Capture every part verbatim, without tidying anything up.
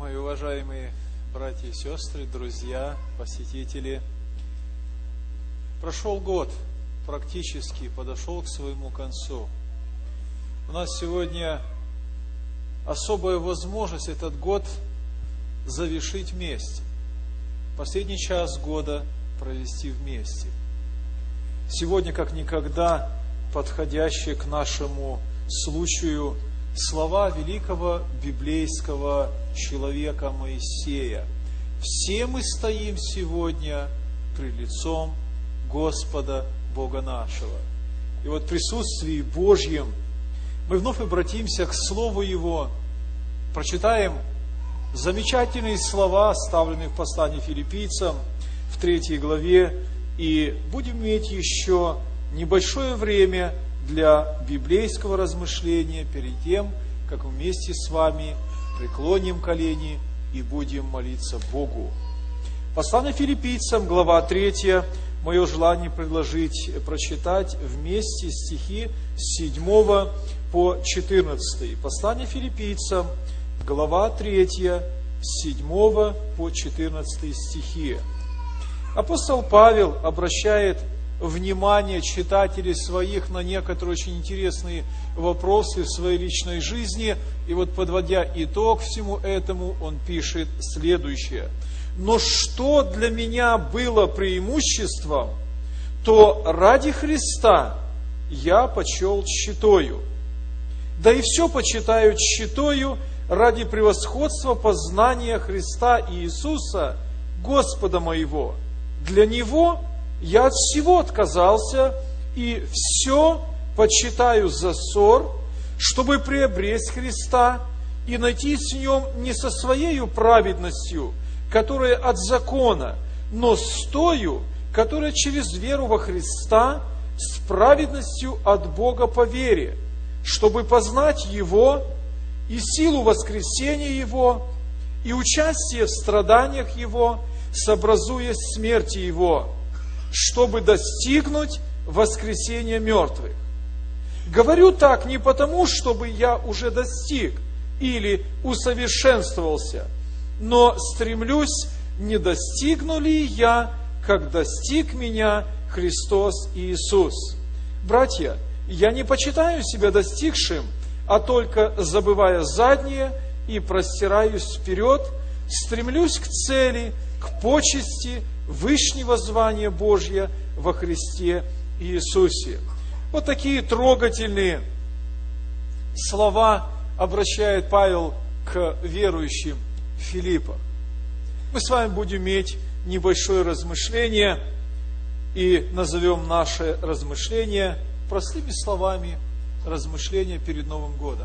Мои уважаемые братья и сестры, друзья, посетители, прошел год, практически подошел к своему концу. У нас сегодня особая возможность этот год завершить вместе. Последний час года провести вместе. Сегодня, как никогда, подходящие к нашему случаю слова великого библейского человека Моисея. Все мы стоим сегодня пред лицом Господа Бога нашего. И вот в присутствии Божьем мы вновь обратимся к Слову Его, прочитаем замечательные слова, оставленные в послании филиппийцам в третьей главе, и будем иметь еще небольшое время для библейского размышления перед тем, как мы вместе с вами преклоним колени и будем молиться Богу. Послание филиппийцам, глава третья, мое желание предложить прочитать вместе стихи с седьмого по четырнадцатый. Послание филиппийцам, глава третья, с седьмого по четырнадцатый стихи. Апостол Павел обращает внимание читателей своих на некоторые очень интересные вопросы в своей личной жизни. И вот, подводя итог всему этому, он пишет следующее. «Но что для меня было преимуществом, то ради Христа я почел тщетою. Да и все почитаю тщетою ради превосходства познания Христа Иисуса, Господа моего. Для Него я от всего отказался и все почитаю за ссор, чтобы приобресть Христа и найтись в Нем не со своею праведностью, которая от закона, но с тою, которая через веру во Христа, с праведностью от Бога по вере, чтобы познать Его и силу воскресения Его, и участие в страданиях Его, сообразуясь смерти Его, чтобы достигнуть воскресения мертвых. Говорю так не потому, чтобы я уже достиг или усовершенствовался, но стремлюсь, не достигну ли я, как достиг меня Христос Иисус. Братья, я не почитаю себя достигшим, а только, забывая заднее и простираюсь вперед, стремлюсь к цели, к почести вышнего звания Божьего во Христе Иисусе». Вот такие трогательные слова обращает Павел к верующим в Филиппах. Мы с вами будем иметь небольшое размышление и назовем наше размышление простыми словами размышления перед Новым годом.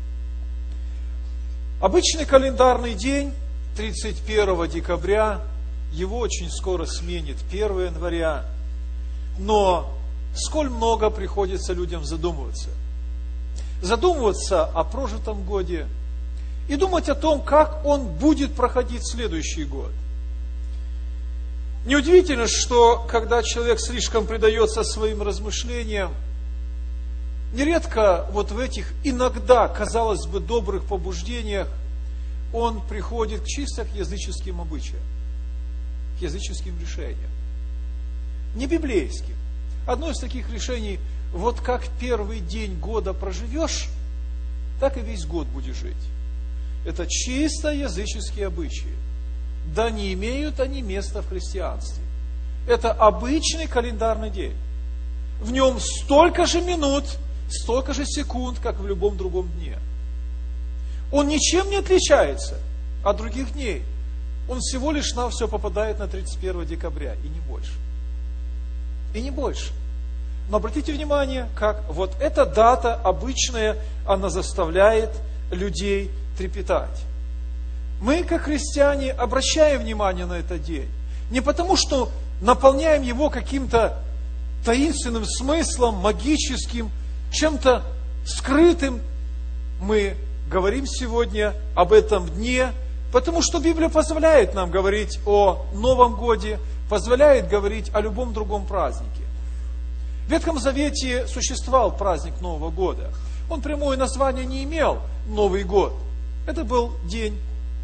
Обычный календарный день, тридцать первого декабря, его очень скоро сменит первого января. Но сколь много приходится людям задумываться. Задумываться о прожитом годе и думать о том, как он будет проходить следующий год. Неудивительно, что когда человек слишком предается своим размышлениям, нередко вот в этих иногда, казалось бы, добрых побуждениях он приходит к чисто к языческим обычаям, к языческим решениям, не библейским. Одно из таких решений, вот как первый день года проживешь, так и весь год будешь жить. Это чисто языческие обычаи. Да не имеют они места в христианстве. Это обычный календарный день. В нем столько же минут, столько же секунд, как в любом другом дне. Он ничем не отличается от других дней. Он всего лишь на все попадает на тридцать первого декабря, и не больше. И не больше. Но обратите внимание, как вот эта дата обычная, она заставляет людей трепетать. Мы, как христиане, обращаем внимание на этот день. Не потому, что наполняем его каким-то таинственным смыслом, магическим, чем-то скрытым. Мы говорим сегодня об этом дне, потому что Библия позволяет нам говорить о Новом Годе, позволяет говорить о любом другом празднике. В Ветхом Завете существовал праздник Нового года. Он прямое название не имел Новый год. Это был день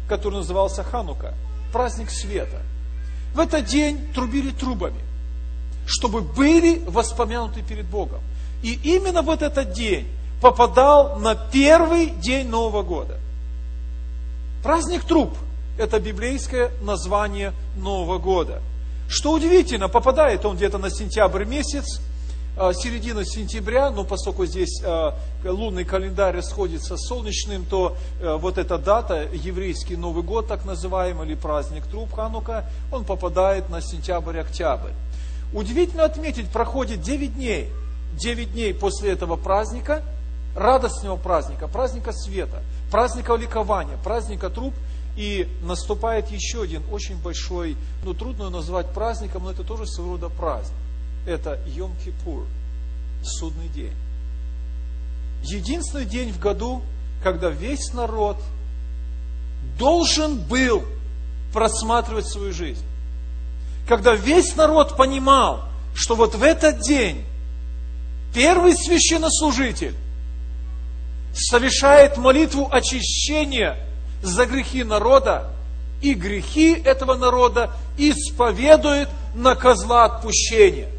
который назывался Ханука, праздник света. В этот день трубили трубами, чтобы были воспомянуты перед Богом. И именно вот этот день попадал на первый день Нового года. Праздник труб – это библейское название Нового года. Что удивительно, попадает он где-то на сентябрь месяц, середина сентября, но поскольку здесь лунный календарь расходится с солнечным, то вот эта дата, еврейский Новый год, так называемый, или праздник труб Ханука, он попадает на сентябрь-октябрь. Удивительно отметить, проходит девять дней. девять дней после этого праздника, радостного праздника, праздника света, праздника ликования, праздника труб, и наступает еще один очень большой, ну трудно его назвать праздником, но это тоже своего рода праздник. Это Йом-Кипур, судный день. Единственный день в году, когда весь народ должен был просматривать свою жизнь. Когда весь народ понимал, что вот в этот день первый священнослужитель совершает молитву очищения за грехи народа, и грехи этого народа исповедует на козла отпущения.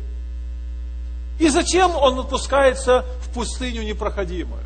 И затем он отпускается в пустыню непроходимую.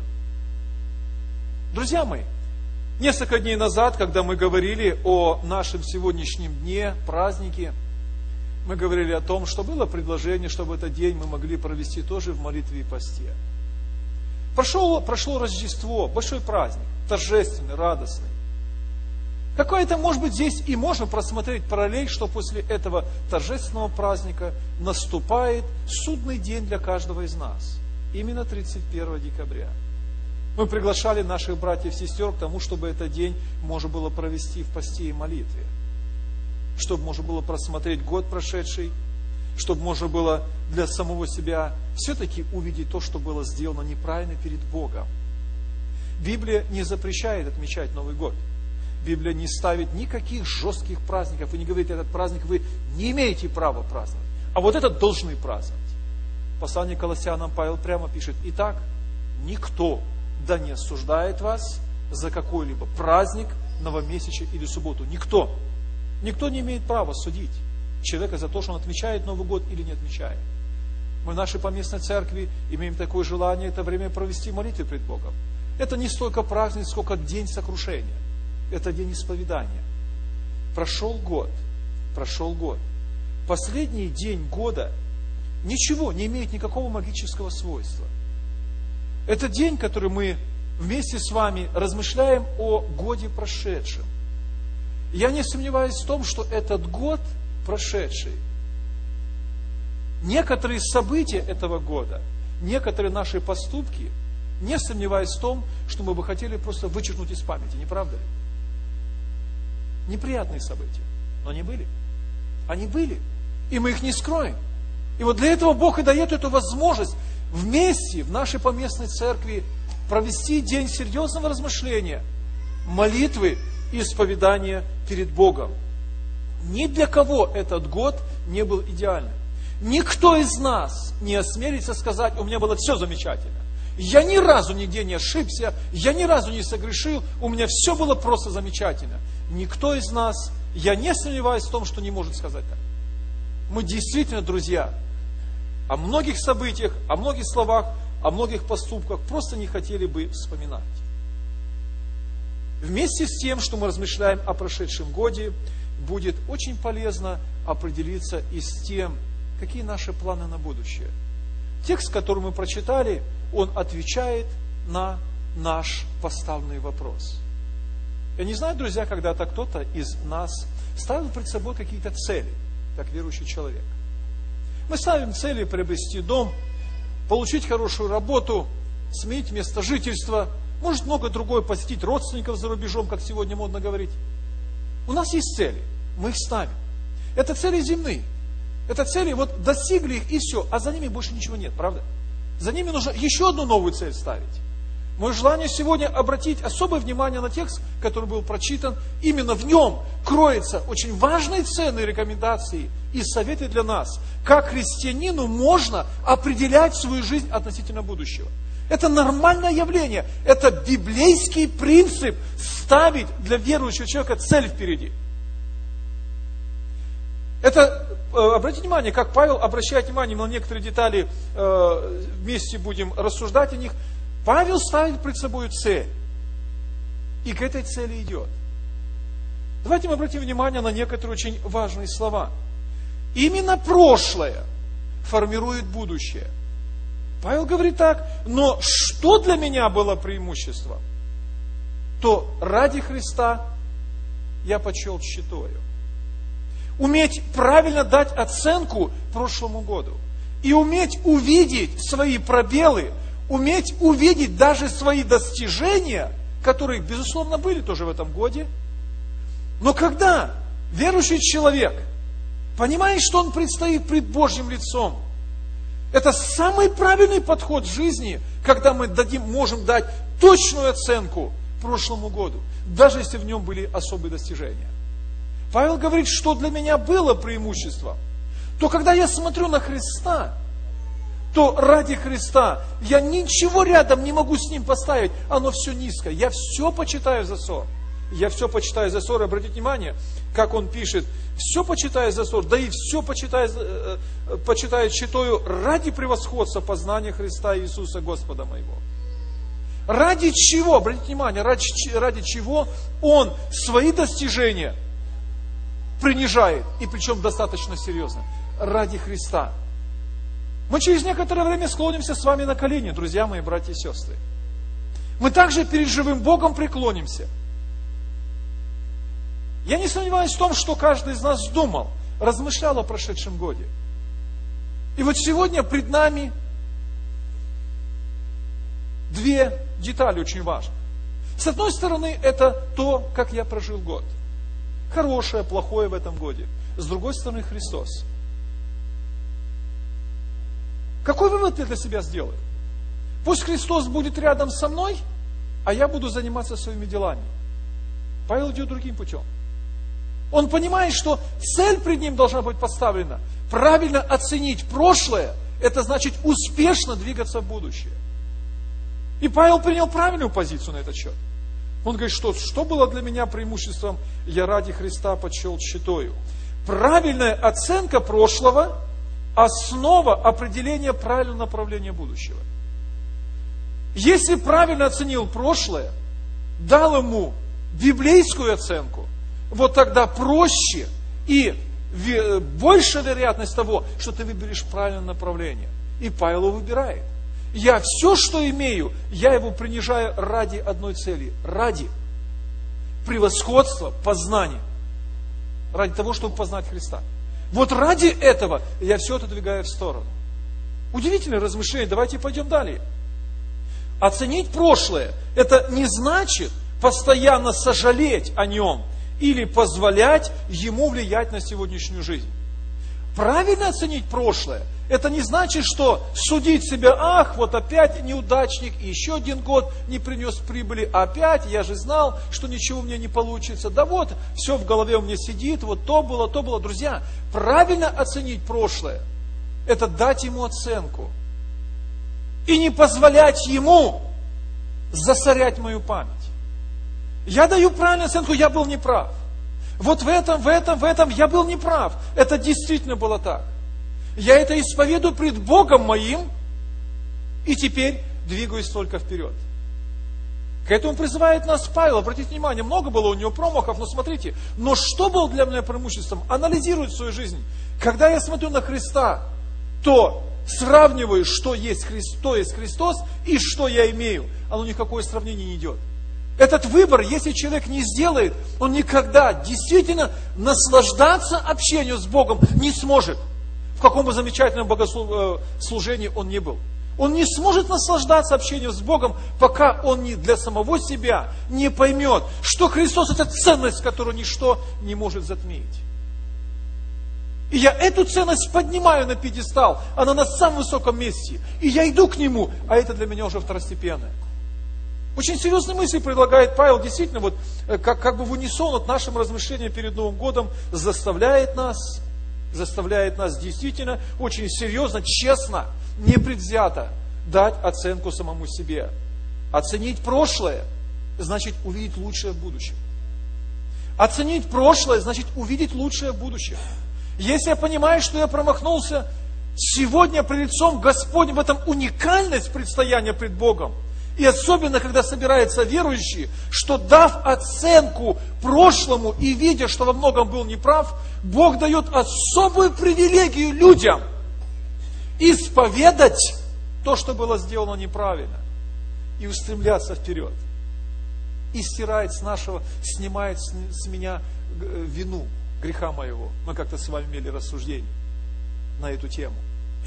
Друзья мои, несколько дней назад, когда мы говорили о нашем сегодняшнем дне, празднике, мы говорили о том, что было предложение, чтобы этот день мы могли провести тоже в молитве и посте. Прошло, прошло Рождество, большой праздник, торжественный, радостный. Какое-то, может быть, здесь и можно просмотреть параллель, что после этого торжественного праздника наступает судный день для каждого из нас. Именно тридцать первого декабря. Мы приглашали наших братьев и сестер к тому, чтобы этот день можно было провести в посте и молитве. Чтобы можно было просмотреть год прошедший, чтобы можно было для самого себя все-таки увидеть то, что было сделано неправильно перед Богом. Библия не запрещает отмечать Новый год. Библия не ставит никаких жестких праздников и не говорит, этот праздник вы не имеете права праздновать, а вот этот должны праздновать. В послании к Колоссянам Павел прямо пишет: итак, никто да не осуждает вас за какой-либо праздник, новомесячие или субботу. Никто. Никто не имеет права судить человека за то, что он отмечает Новый год или не отмечает. Мы в нашей поместной церкви имеем такое желание это время провести в молитве пред Богом. Это не столько праздник, сколько день сокрушения. Это день исповедания. Прошел год. Прошел год. Последний день года ничего не имеет никакого магического свойства. Это день, который мы вместе с вами размышляем о годе прошедшем. Я не сомневаюсь в том, что этот год прошедший, некоторые события этого года, некоторые наши поступки, не сомневаюсь в том, что мы бы хотели просто вычеркнуть из памяти, не правда ли? Неприятные события, но они были. Они были, и мы их не скроем. И вот для этого Бог и дает эту возможность вместе в нашей поместной церкви провести день серьезного размышления, молитвы и исповедания перед Богом. Ни для кого этот год не был идеальным. Никто из нас не осмелится сказать: у меня было все замечательно. Я ни разу нигде не ошибся, я ни разу не согрешил, у меня все было просто замечательно. Никто из нас, я не сомневаюсь в том, что не может сказать так. Мы действительно, друзья, о многих событиях, о многих словах, о многих поступках просто не хотели бы вспоминать. Вместе с тем, что мы размышляем о прошедшем годе, будет очень полезно определиться и с тем, какие наши планы на будущее. Текст, который мы прочитали, он отвечает на наш поставленный вопрос. Я не знаю, друзья, когда-то кто-то из нас ставил перед собой какие-то цели, как верующий человек. Мы ставим цели приобрести дом, получить хорошую работу, сменить место жительства, может много другое, посетить родственников за рубежом, как сегодня модно говорить. У нас есть цели, мы их ставим. Это цели земные. Это цели, вот достигли их и все, а за ними больше ничего нет, правда? За ними нужно еще одну новую цель ставить. Мое желание сегодня обратить особое внимание на текст, который был прочитан. Именно в нем кроются очень важные ценные рекомендации и советы для нас, как христианину можно определять свою жизнь относительно будущего. Это нормальное явление. Это библейский принцип ставить для верующего человека цель впереди. Это, обратите внимание, как Павел обращает внимание на некоторые детали, вместе будем рассуждать о них. Павел ставит перед собой цель. И к этой цели идет. Давайте мы обратим внимание на некоторые очень важные слова. Именно прошлое формирует будущее. Павел говорит так: но что для меня было преимуществом, то ради Христа я почел тщетою. Уметь правильно дать оценку прошлому году. И уметь увидеть свои пробелы, уметь увидеть даже свои достижения, которые, безусловно, были тоже в этом годе. Но когда верующий человек понимает, что он предстоит пред Божьим лицом, это самый правильный подход в жизни, когда мы дадим, можем дать точную оценку прошлому году, даже если в нем были особые достижения. Павел говорит, что для меня было преимуществом, то когда я смотрю на Христа, то ради Христа я ничего рядом не могу с Ним поставить, оно все низко, я все почитаю за ссор. Я все почитаю за ссор, обратите внимание, как он пишет, все почитаю за ссор, да и все почитаю, почитаю читаю ради превосходства познания Христа Иисуса Господа моего. Ради чего, обратите внимание, ради, ради чего он свои достижения принижает, и причем достаточно серьезно, ради Христа. Мы через некоторое время склонимся с вами на колени, друзья мои, братья и сестры. Мы также перед живым Богом преклонимся. Я не сомневаюсь в том, что каждый из нас думал, размышлял о прошедшем годе. И вот сегодня пред нами две детали очень важные. С одной стороны, это то, как я прожил год. Хорошее, плохое в этом годе. С другой стороны, Христос. Какой вывод я для себя сделаю? Пусть Христос будет рядом со мной, а я буду заниматься своими делами. Павел идет другим путем. Он понимает, что цель пред ним должна быть поставлена. Правильно оценить прошлое, это значит успешно двигаться в будущее. И Павел принял правильную позицию на этот счет. Он говорит, что, что было для меня преимуществом, я ради Христа почел тщетою. Правильная оценка прошлого – основа определения правильного направления будущего. Если правильно оценил прошлое, дал ему библейскую оценку, вот тогда проще и большая вероятность того, что ты выберешь правильное направление. И Павел его выбирает. Я все, что имею, я его принижаю ради одной цели. Ради превосходства, познания. Ради того, чтобы познать Христа. Вот ради этого я все это двигаю в сторону. Удивительное размышление. Давайте пойдем далее. Оценить прошлое, это не значит постоянно сожалеть о нем или позволять ему влиять на сегодняшнюю жизнь. Правильно оценить прошлое, это не значит, что судить себя, ах, вот опять неудачник, и еще один год не принес прибыли, опять, я же знал, что ничего у меня не получится. Да вот, все в голове у меня сидит, вот то было, то было. Друзья, правильно оценить прошлое, это дать ему оценку. И не позволять ему засорять мою память. Я даю правильную оценку, я был неправ. Вот в этом, в этом, в этом я был неправ. Это действительно было так. Я это исповедую пред Богом моим, и теперь двигаюсь только вперед. К этому призывает нас Павел. Обратите внимание, много было у него промахов, но смотрите, но что было для меня преимуществом? Анализирует свою жизнь. Когда я смотрю на Христа, то сравниваю, что есть Христос, что есть Христос и что я имею. Оно никакое сравнение не идет. Этот выбор, если человек не сделает, он никогда действительно наслаждаться общением с Богом не сможет. В каком бы замечательном богослужении он ни был. Он не сможет наслаждаться общением с Богом, пока он не для самого себя не поймет, что Христос – это ценность, которую ничто не может затмить. И я эту ценность поднимаю на пьедестал, она на самом высоком месте. И я иду к Нему, а это для меня уже второстепенное. Очень серьезные мысли предлагает Павел, действительно, вот, как, как бы в унисон от нашим размышлениям перед Новым годом, заставляет нас, заставляет нас действительно очень серьезно, честно, непредвзято дать оценку самому себе. Оценить прошлое значит увидеть лучшее в будущем. Оценить прошлое значит увидеть лучшее в будущем. Если я понимаю, что я промахнулся, сегодня пред лицом Господним, в этом уникальность предстояния пред Богом. И особенно, когда собираются верующие, что дав оценку прошлому и видя, что во многом был неправ, Бог дает особую привилегию людям исповедать то, что было сделано неправильно, и устремляться вперед. И стирает с нашего, снимает с, с меня вину, греха моего. Мы как-то с вами имели рассуждение на эту тему.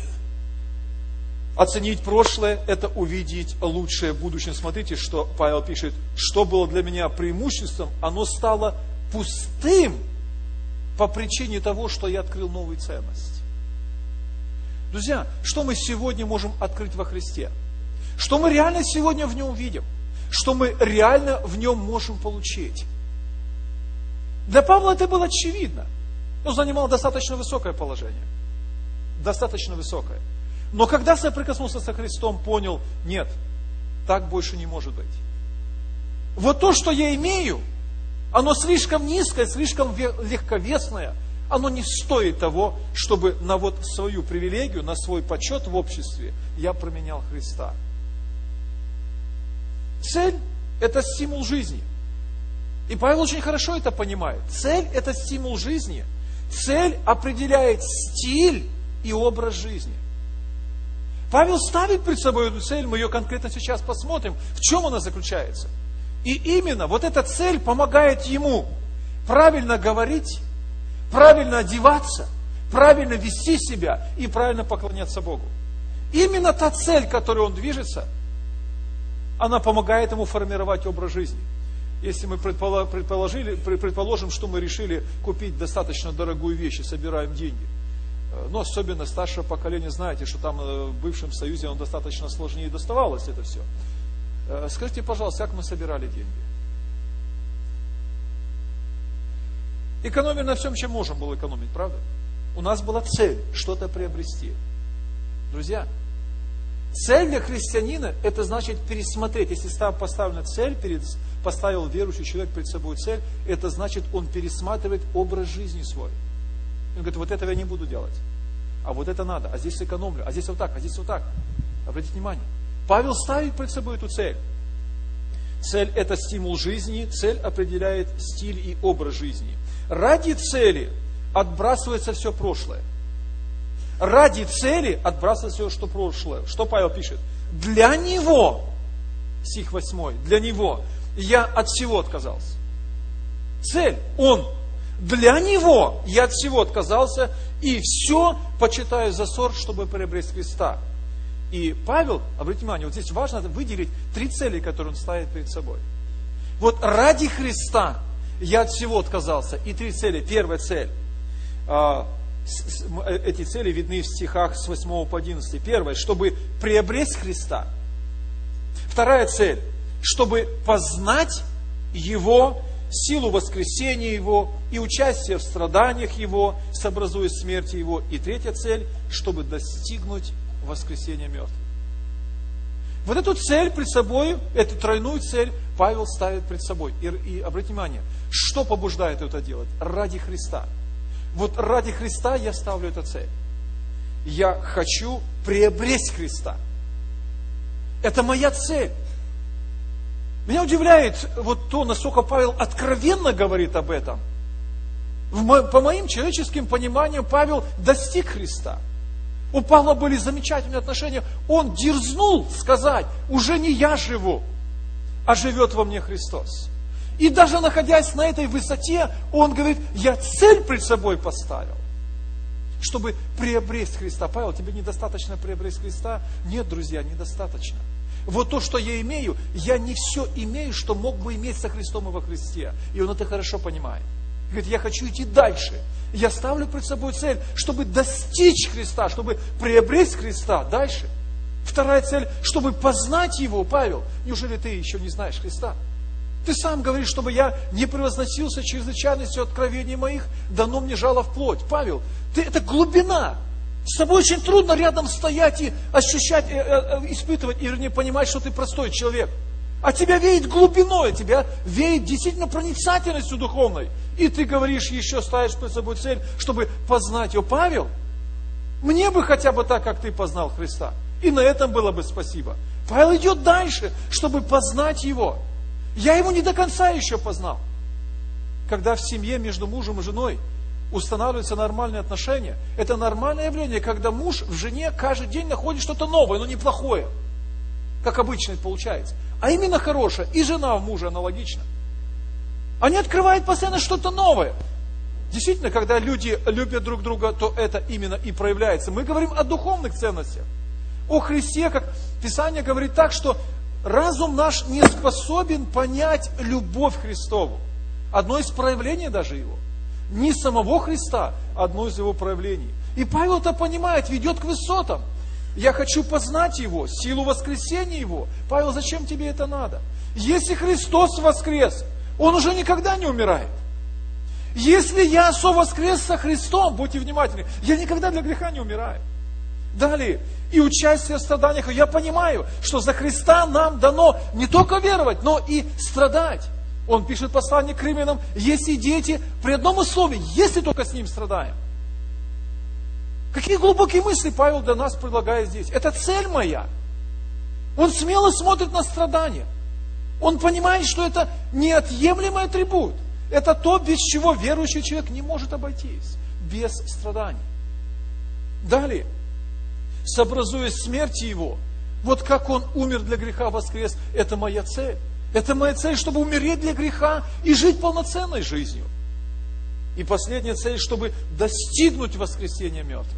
Оценить прошлое – это увидеть лучшее в будущем. Смотрите, что Павел пишет. Что было для меня преимуществом, оно стало пустым по причине того, что я открыл новые ценности. Друзья, что мы сегодня можем открыть во Христе? Что мы реально сегодня в Нем видим? Что мы реально в Нем можем получить? Для Павла это было очевидно. Он занимал достаточно высокое положение. Достаточно высокое. Но когда соприкоснулся со Христом, понял, нет, так больше не может быть. Вот то, что я имею, оно слишком низкое, слишком легковесное, оно не стоит того, чтобы на вот свою привилегию, на свой почет в обществе я променял Христа. Цель – это стимул жизни. И Павел очень хорошо это понимает. Цель – это стимул жизни. Цель определяет стиль и образ жизни. Павел ставит перед собой эту цель, мы ее конкретно сейчас посмотрим, в чем она заключается. И именно вот эта цель помогает ему правильно говорить, правильно одеваться, правильно вести себя и правильно поклоняться Богу. Именно та цель, к которой он движется, она помогает ему формировать образ жизни. Если мы предположили, предположим, что мы решили купить достаточно дорогую вещь и собираем деньги, но особенно старшее поколение, знаете, что там в бывшем Союзе оно достаточно сложнее доставалось это все. Скажите, пожалуйста, как мы собирали деньги? Экономили на всем, чем можем было экономить, правда? У нас была цель что-то приобрести. Друзья, цель для христианина – это значит пересмотреть. Если поставлена цель, перед, поставил верующий человек перед собой цель, это значит, он пересматривает образ жизни свой. Он говорит, вот этого я не буду делать. А вот это надо, а здесь сэкономлю, а здесь вот так, а здесь вот так. Обратите внимание. Павел ставит перед собой эту цель. Цель – это стимул жизни, цель определяет стиль и образ жизни. Ради цели отбрасывается все прошлое. Ради цели отбрасывается все, что прошлое. Что Павел пишет? Для него, стих восьмой, для него я от всего отказался. Цель, он. Для него я от всего отказался и все почитаю за ссор, чтобы приобрести Христа. И Павел, обратите внимание, вот здесь важно выделить три цели, которые он ставит перед собой. Вот ради Христа я от всего отказался. И три цели. Первая цель. Эти цели видны в стихах с восьмого по одиннадцатый. Первая, чтобы приобрести Христа. Вторая цель, чтобы познать Его, силу воскресения Его и участие в страданиях Его, сообразуя смерти Его. И третья цель, чтобы достигнуть воскресения мертвых. Вот эту цель пред собой, эту тройную цель Павел ставит пред собой. И, и обратите внимание, что побуждает это делать? Ради Христа. Вот ради Христа я ставлю эту цель. Я хочу приобрести Христа. Это моя цель. Меня удивляет вот то, насколько Павел откровенно говорит об этом. По моим человеческим пониманиям, Павел достиг Христа. У Павла были замечательные отношения. Он дерзнул сказать, уже не я живу, а живет во мне Христос. И даже находясь на этой высоте, он говорит, я цель пред собой поставил, чтобы приобрести Христа. Павел, тебе недостаточно приобрести Христа? Нет, друзья, недостаточно. Вот то, что я имею, я не все имею, что мог бы иметь со Христом и во Христе. И он это хорошо понимает. Говорит, я хочу идти дальше. Я ставлю пред собой цель, чтобы достичь Христа, чтобы приобрести Христа дальше. Вторая цель, чтобы познать Его. Павел, неужели ты еще не знаешь Христа? Ты сам говоришь, чтобы я не превозносился чрезвычайностью откровений моих, дано мне жало в плоть. Павел, ты, это глубина. С тобой очень трудно рядом стоять и ощущать, э, э, испытывать, или не понимать, что ты простой человек. А тебя веет глубиной, тебя веет действительно проницательностью духовной. И ты говоришь, еще ставишь перед собой цель, чтобы познать его. Павел, мне бы хотя бы так, как ты познал Христа. И на этом было бы спасибо. Павел идет дальше, чтобы познать его. Я его не до конца еще познал. Когда в семье между мужем и женой устанавливаются нормальные отношения, это нормальное явление, когда муж в жене каждый день находит что-то новое, но неплохое, как обычно это получается, а именно хорошее. И жена в муже аналогично. Они открывают постоянно что-то новое. Действительно, когда люди любят друг друга, то это именно и проявляется. Мы говорим о духовных ценностях. О Христе, как Писание говорит так, что разум наш не способен понять любовь Христову. Одно из проявлений даже его. Не самого Христа, а одно из его проявлений. И Павел это понимает, ведет к высотам. Я хочу познать его, силу воскресения его. Павел, зачем тебе это надо? Если Христос воскрес, он уже никогда не умирает. Если я совоскрес со Христом, будьте внимательны, я никогда для греха не умираю. Далее, и участие в страданиях. Я понимаю, что за Христа нам дано не только веровать, но и страдать. Он пишет послание к римлянам, если дети, при одном условии, если только с ним страдаем. Какие глубокие мысли Павел для нас предлагает здесь. Это цель моя. Он смело смотрит на страдания. Он понимает, что это неотъемлемый атрибут. Это то, без чего верующий человек не может обойтись. Без страданий. Далее. Сообразуясь смерти его, вот как он умер для греха, воскрес, это моя цель. Это моя цель, чтобы умереть для греха и жить полноценной жизнью. И последняя цель, чтобы достигнуть воскресения мертвых.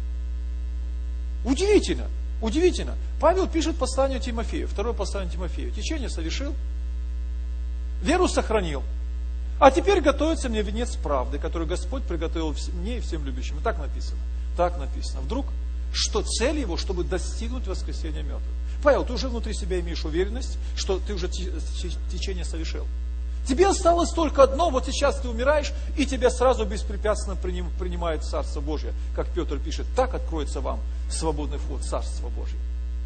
Удивительно, удивительно. Павел пишет послание Тимофею, второе послание Тимофею. Течение совершил, веру сохранил, а теперь готовится мне венец правды, который Господь приготовил мне и всем любящим. И так написано, так написано. Вдруг, что цель его, чтобы достигнуть воскресения мертвых. Павел, ты уже внутри себя имеешь уверенность, что ты уже течение совершил. Тебе осталось только одно, вот сейчас ты умираешь, и тебя сразу беспрепятственно принимает Царство Божие. Как Петр пишет, так откроется вам свободный вход в Царство Божие.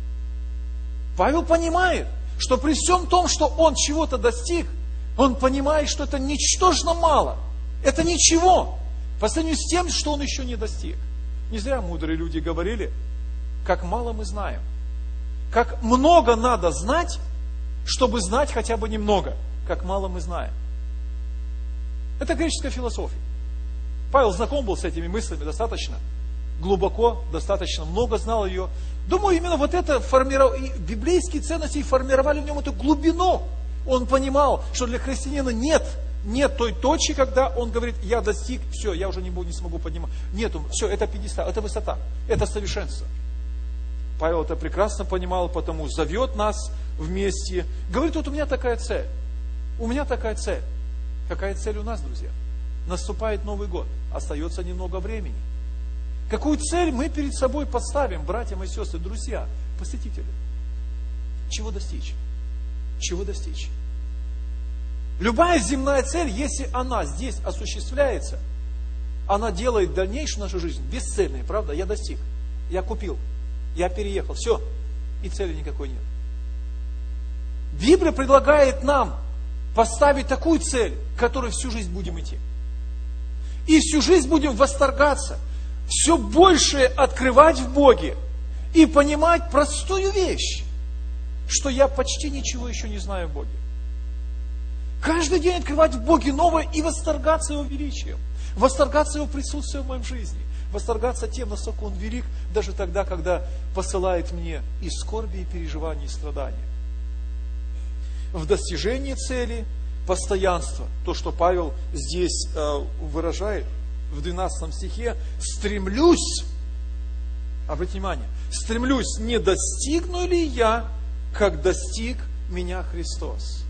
Павел понимает, что при всем том, что он чего-то достиг, он понимает, что это ничтожно мало. Это ничего по сравнению с тем, что он еще не достиг. Не зря мудрые люди говорили, как мало мы знаем. Как много надо знать, чтобы знать хотя бы немного. Как мало мы знаем. Это греческая философия. Павел знаком был с этими мыслями достаточно глубоко, достаточно много знал ее. Думаю, именно вот это формировало, библейские ценности формировали в нем эту глубину. Он понимал, что для христианина нет, нет той точки, когда он говорит, я достиг, все, я уже не, буду, не смогу поднимать. Нету, все, это пьедестал, это высота, это совершенство. Павел это прекрасно понимал, потому зовет нас вместе. Говорит, вот у меня такая цель. У меня такая цель. Какая цель у нас, друзья? Наступает Новый год. Остается немного времени. Какую цель мы перед собой поставим, братья и сестры, друзья, посетители? Чего достичь? Чего достичь? Любая земная цель, если она здесь осуществляется, она делает дальнейшую нашу жизнь бесцельной, правда? Я достиг, я купил, я переехал, все, и цели никакой нет. Библия предлагает нам поставить такую цель, к которой всю жизнь будем идти. И всю жизнь будем восторгаться, все больше открывать в Боге и понимать простую вещь, что я почти ничего еще не знаю о Боге. Каждый день открывать в Боге новое и восторгаться Его величием, восторгаться Его присутствием в моей жизни, восторгаться тем, насколько Он велик, даже тогда, когда посылает мне и скорби, и переживания, и страдания. В достижении цели постоянство, то, что Павел здесь э, выражает в двенадцатом стихе, стремлюсь, обратите внимание, стремлюсь, не достигну ли я, как достиг меня Христос.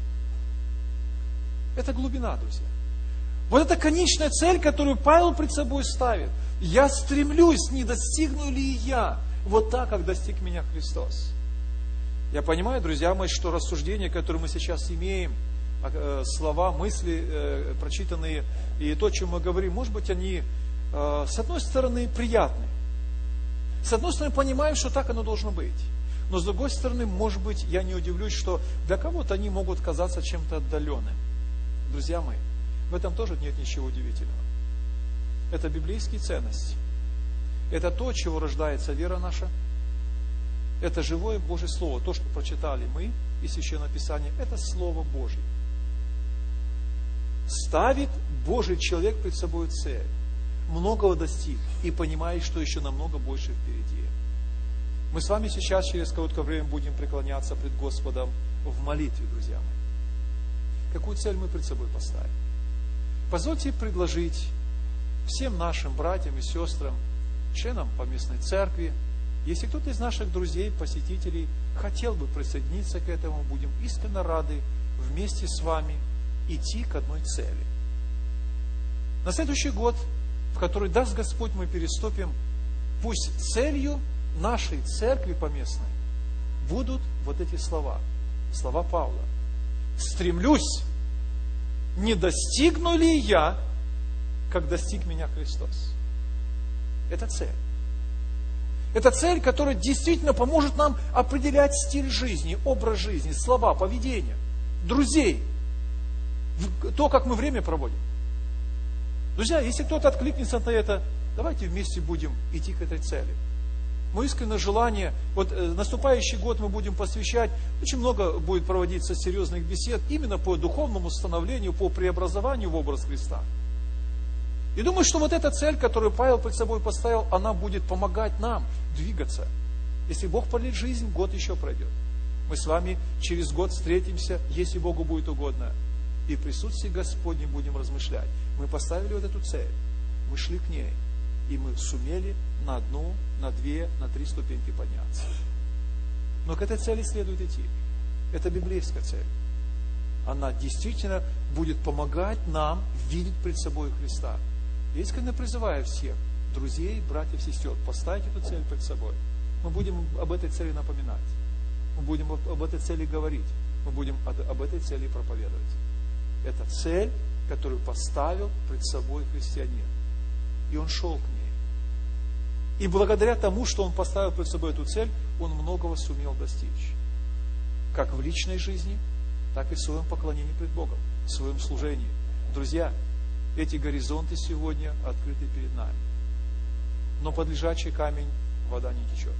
Это глубина, друзья. Вот это конечная цель, которую Павел пред собой ставит. Я стремлюсь, не достигну ли я, вот так, как достиг меня Христос. Я понимаю, друзья мои, что рассуждения, которые мы сейчас имеем, слова, мысли, прочитанные, и то, о чем мы говорим, может быть, они, с одной стороны, приятны. С одной стороны, понимаем, что так оно должно быть. Но с другой стороны, может быть, я не удивлюсь, что для кого-то они могут казаться чем-то отдаленным. Друзья мои, в этом тоже нет ничего удивительного. Это библейские ценности. Это то, от чего рождается вера наша. Это живое Божье Слово. То, что прочитали мы из Священного Писания, это Слово Божье. Ставит Божий человек пред собой цель. Многого достиг и понимает, что еще намного больше впереди. Мы с вами сейчас через короткое время будем преклоняться пред Господом в молитве, друзья мои. Какую цель мы пред собой поставим? Позвольте предложить всем нашим братьям и сестрам, членам поместной церкви, если кто-то из наших друзей, посетителей хотел бы присоединиться к этому, будем искренне рады вместе с вами идти к одной цели. На следующий год, в который даст Господь, мы переступим, пусть целью нашей церкви поместной будут вот эти слова, слова Павла. «Стремлюсь, не достигну ли я, как достиг меня Христос». Это цель. Это цель, которая действительно поможет нам определять стиль жизни, образ жизни, слова, поведение, друзей, то, как мы время проводим. Друзья, если кто-то откликнется на это, давайте вместе будем идти к этой цели. Мое искреннее желание, вот э, наступающий год мы будем посвящать, очень много будет проводиться серьезных бесед именно по духовному становлению, по преобразованию в образ Христа. И думаю, что вот эта цель, которую Павел перед собой поставил, она будет помогать нам двигаться. Если Бог продлит жизнь, год еще пройдет. Мы с вами через год встретимся, если Богу будет угодно. И в присутствии Господнем будем размышлять. Мы поставили вот эту цель, мы шли к ней, и мы сумели на одну, на две, на три ступеньки подняться. Но к этой цели следует идти. Это библейская цель. Она действительно будет помогать нам видеть пред собой Христа. Я искренне призываю всех, друзей, братьев, сестер, поставить эту цель перед собой. Мы будем об этой цели напоминать. Мы будем об этой цели говорить. Мы будем об этой цели проповедовать. Это цель, которую поставил пред собой христианин. И он шел к ней. И благодаря тому, что он поставил пред собой эту цель, он многого сумел достичь. Как в личной жизни, так и в своем поклонении пред Богом, в своем служении. Друзья, эти горизонты сегодня открыты перед нами. Но под лежачий камень вода не течет.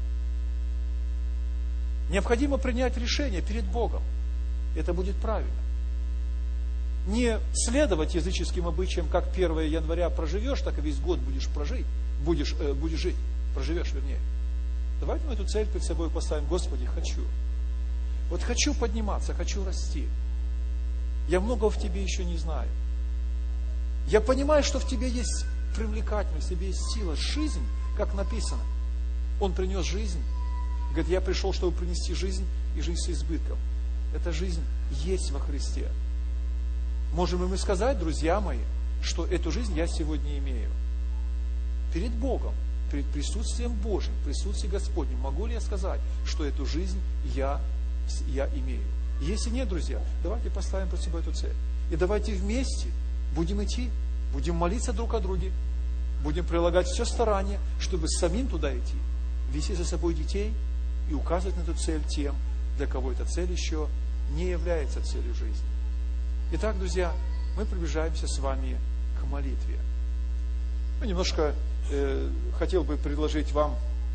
Необходимо принять решение перед Богом. Это будет правильно. Не следовать языческим обычаям, как первого января проживешь, так и весь год будешь прожить, будешь, э, будешь жить, проживешь вернее. Давайте мы эту цель перед собой поставим. Господи, хочу. Вот хочу подниматься, хочу расти. Я многого в Тебе еще не знаю. Я понимаю, что в Тебе есть привлекательность, в Тебе есть сила, жизнь, как написано. Он принес жизнь. Говорит, я пришел, чтобы принести жизнь и жизнь с избытком. Эта жизнь есть во Христе. Можем ли мы сказать, друзья мои, что эту жизнь я сегодня имею? Перед Богом, перед присутствием Божьим, в присутствии Господнем, могу ли я сказать, что эту жизнь я, я имею? Если нет, друзья, давайте поставим перед собой эту цель. И давайте вместе будем идти, будем молиться друг о друге, будем прилагать все старание, чтобы самим туда идти, вести за собой детей и указывать на эту цель тем, для кого эта цель еще не является целью жизни. Итак, друзья, мы приближаемся с вами к молитве. Ну, немножко э, хотел бы предложить вам,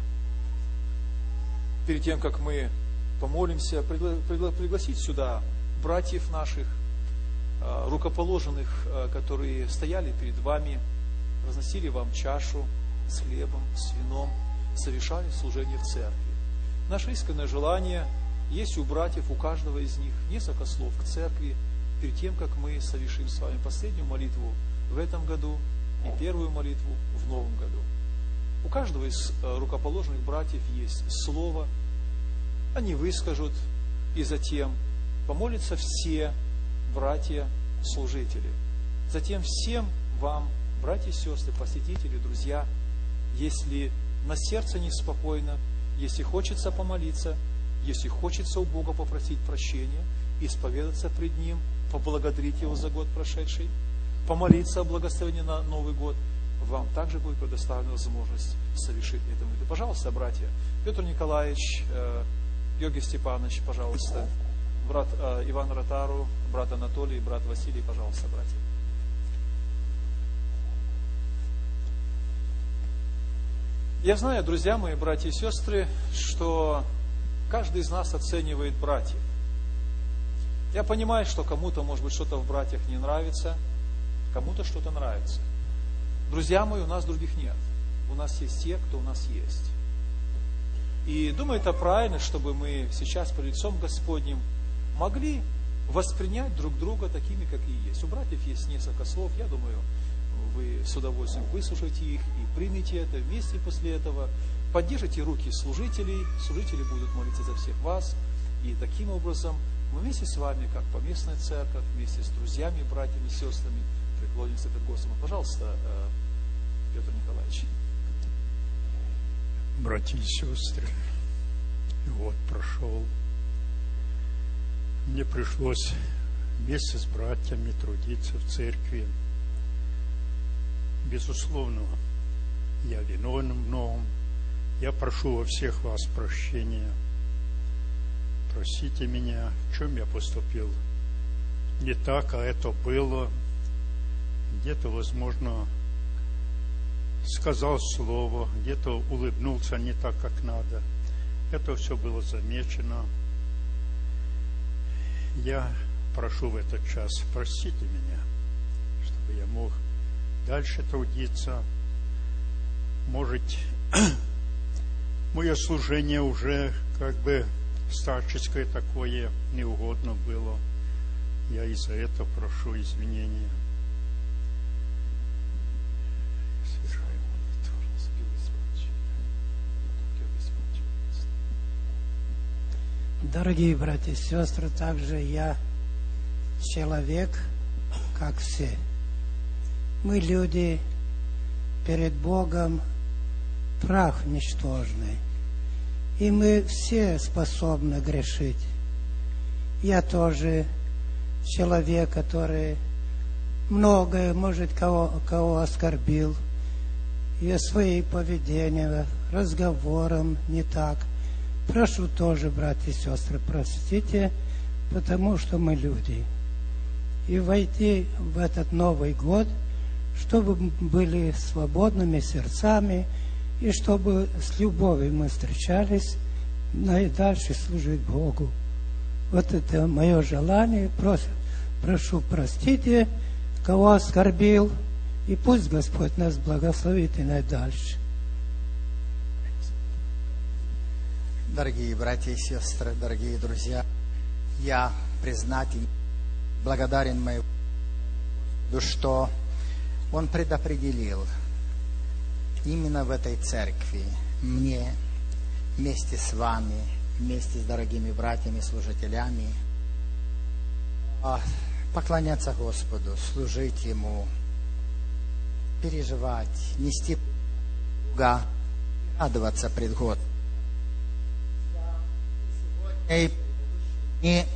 перед тем, как мы помолимся, пригла- пригла- пригласить сюда братьев наших, э, рукоположенных, э, которые стояли перед вами, разносили вам чашу с хлебом, с вином, совершали служение в церкви. Наше искреннее желание есть у братьев, у каждого из них несколько слов к церкви, перед тем, как мы совершим с вами последнюю молитву в этом году и первую молитву в новом году. У каждого из рукоположенных братьев есть слово, они выскажут, и затем помолятся все братья-служители. Затем всем вам, братья и сестры, посетители, друзья, если на сердце неспокойно, если хочется помолиться, если хочется у Бога попросить прощения, исповедаться пред Ним, поблагодарить Его за год прошедший, помолиться о благословении на Новый год, вам также будет предоставлена возможность совершить это. И, пожалуйста, братья, Петр Николаевич, э, Георгий Степанович, пожалуйста, брат э, Иван Ротару, брат Анатолий, брат Василий, пожалуйста, братья. Я знаю, друзья мои, братья и сестры, что каждый из нас оценивает братьев. Я понимаю, что кому-то, может быть, что-то в братьях не нравится, кому-то что-то нравится. Друзья мои, у нас других нет. У нас есть те, кто у нас есть. И думаю, это правильно, чтобы мы сейчас перед лицом Господним могли воспринять друг друга такими, как и есть. У братьев есть несколько слов, я думаю, вы с удовольствием выслушаете их и примете это вместе после этого. Поддержите руки служителей, служители будут молиться за всех вас. И таким образом мы вместе с вами, как поместная церковь, вместе с друзьями, братьями, сестрами, преклонимся перед Господом. Пожалуйста, Петр Николаевич. Братья и сестры, год прошел. Мне пришлось вместе с братьями трудиться в церкви. Безусловно, я виновен в многом. Я прошу во всех вас прощения. Простите меня, в чем я поступил не так, а это было. Где-то, возможно, сказал слово, где-то улыбнулся не так, как надо. Это все было замечено. Я прошу в этот час, простите меня, чтобы я мог дальше трудиться. Может, мое служение уже как бы старческое такое неугодно было. Я и за это прошу извинения. Дорогие братья и сестры, также я человек, как все. Мы люди перед Богом, прах ничтожный. И мы все способны грешить. Я тоже человек, который многое, может, кого, кого оскорбил. И своим поведением, разговором не так. Прошу тоже, братья и сестры, простите, потому что мы люди. И войти в этот Новый год, чтобы были свободными сердцами, и чтобы с любовью мы встречались, но и дальше служить Богу. Вот это мое желание. Прошу, прошу простите, кого оскорбил, и пусть Господь нас благословит и на дальше. Дорогие братья и сестры, дорогие друзья, я признателен, благодарен моему Господу, что Он предопределил именно в этой церкви мне вместе с вами, вместе с дорогими братьями, служителями, поклоняться Господу, служить Ему, переживать, нести Бога, радоваться пред Господом. И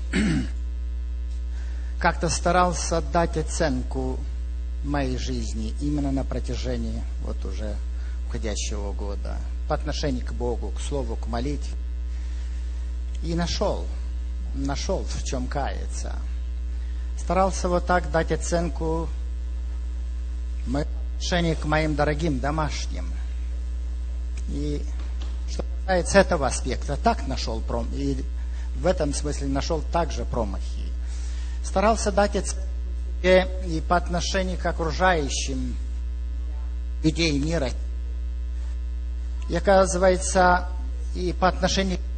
как-то старался дать оценку моей жизни именно на протяжении вот уже уходящего года по отношению к Богу, к Слову, к молитве. И нашел, нашел, в чем каяться. Старался вот так дать оценку по отношению к моим дорогим домашним. И что касается этого аспекта, так нашел пром... и в этом смысле нашел также промахи. Старался дать оценку и по отношению к окружающим людей мира. И оказывается, и по отношению к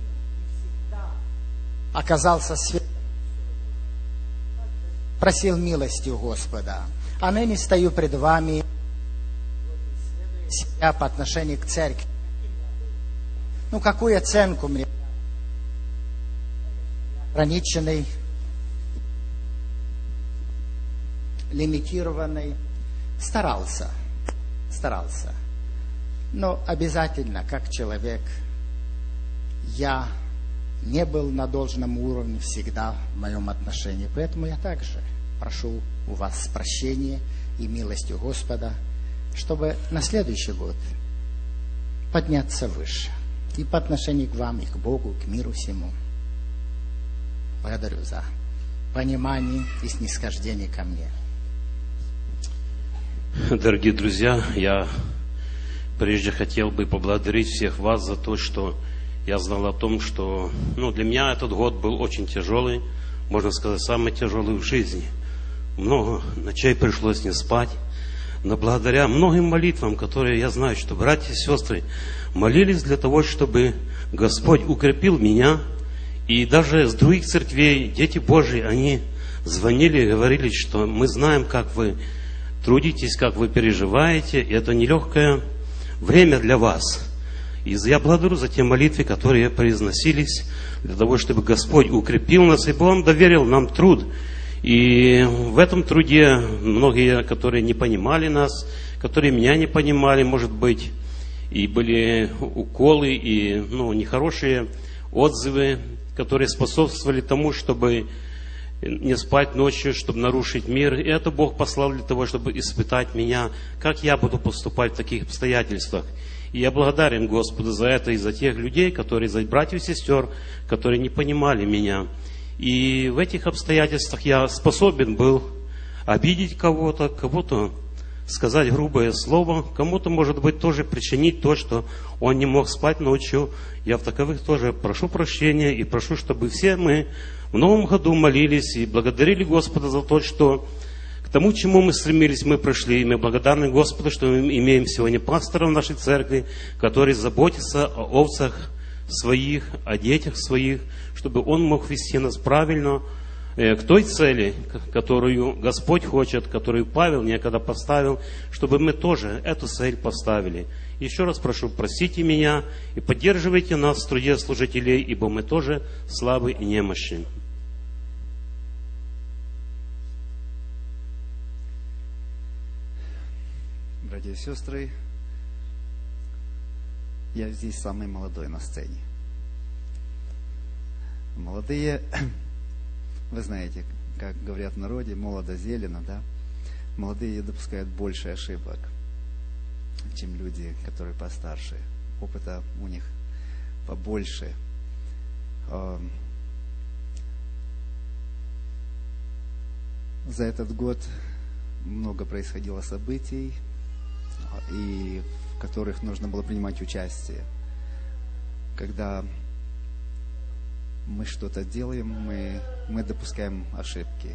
оказался свет. Просил милости у Господа. А ныне стою пред вами себя по отношению к церкви. Ну, какую оценку мне? Ограниченный, лимитированный. Старался, старался. Но обязательно, как человек, я не был на должном уровне всегда в моем отношении. Поэтому я также прошу у вас прощения и милости у Господа. чтобы на следующий год подняться выше. И по отношению к вам, и к Богу, к миру всему. Благодарю за понимание и снисхождение ко мне. Дорогие друзья, я прежде хотел бы поблагодарить всех вас за то, что я знал о том, что ну, для меня этот год был очень тяжелый, можно сказать, самый тяжелый в жизни. Много ночей пришлось не спать, но благодаря многим молитвам, которые я знаю, что братья и сестры молились для того, чтобы Господь укрепил меня, и даже с других церквей дети Божьи, они звонили и говорили, что мы знаем, как вы трудитесь, как вы переживаете, и это нелегкое время для вас. И я благодарю за те молитвы, которые произносились для того, чтобы Господь укрепил нас, ибо Он доверил нам труд. И в этом труде многие, которые не понимали нас, которые меня не понимали, может быть, и были уколы, и ну, нехорошие отзывы, которые способствовали тому, чтобы не спать ночью, чтобы нарушить мир. И это Бог послал для того, чтобы испытать меня, как я буду поступать в таких обстоятельствах. И я благодарен Господу за это и за тех людей, которые, за братьев и сестер, которые не понимали меня. И в этих обстоятельствах я способен был обидеть кого-то, кого-то сказать грубое слово, кому-то, может быть, тоже причинить то, что он не мог спать ночью. Я в таковых тоже прошу прощения и прошу, чтобы все мы в новом году молились и благодарили Господа за то, что к тому, к чему мы стремились, мы прошли. И мы благодарны Господу, что мы имеем сегодня пастора в нашей церкви, который заботится о овцах своих, о детях своих, чтобы он мог вести нас правильно к той цели, которую Господь хочет, которую Павел некогда поставил, чтобы мы тоже эту цель поставили. Еще раз прошу, простите меня и поддерживайте нас в труде служителей, ибо мы тоже слабы и немощны. Братья и сестры, я здесь самый молодой на сцене. Молодые, вы знаете, как говорят в народе, молодо зелено, да? Молодые допускают больше ошибок, чем люди, которые постарше. Опыта у них побольше. За этот год много происходило событий, и в которых нужно было принимать участие. Когда мы что-то делаем, мы, мы допускаем ошибки.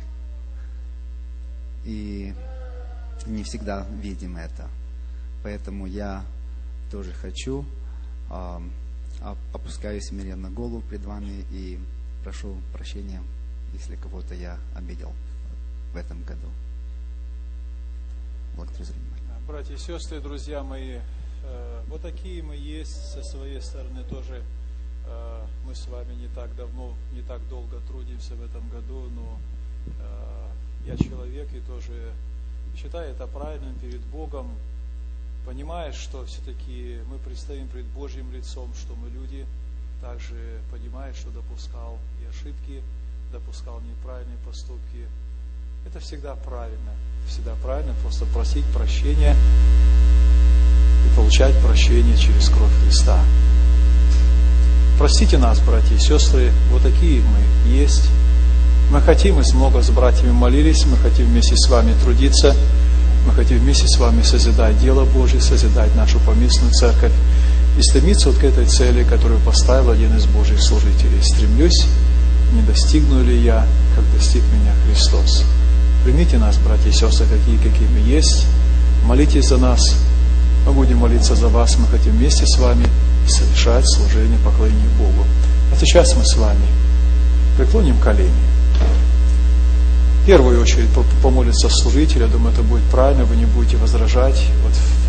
И не всегда видим это. Поэтому я тоже хочу, а, опускаю смиренно голову пред вами и прошу прощения, если кого-то я обидел в этом году. Благодарю за внимание. Братья и сестры, друзья мои, вот такие мы есть со своей стороны тоже. Мы с вами не так давно, не так долго трудимся в этом году, но я человек и тоже считаю это правильным перед Богом, понимая, что все-таки мы предстоим пред Божьим лицом, что мы люди, также понимая, что допускал и ошибки, допускал неправильные поступки. Это всегда правильно, всегда правильно просто просить прощения и получать прощение через кровь Христа. Простите нас, братья и сестры, вот такие мы есть. Мы хотим, мы много с братьями молились, мы хотим вместе с вами трудиться, мы хотим вместе с вами созидать дело Божье, созидать нашу поместную церковь и стремиться вот к этой цели, которую поставил один из Божьих служителей. Стремлюсь, не достигну ли я, как достиг меня Христос. Примите нас, братья и сестры, такие, какие мы есть. Молитесь за нас. Мы будем молиться за вас. Мы хотим вместе с вами совершать служение, поклонение Богу. А сейчас мы с вами преклоним колени. В первую очередь помолится служитель. Я думаю, это будет правильно. Вы не будете возражать. Вот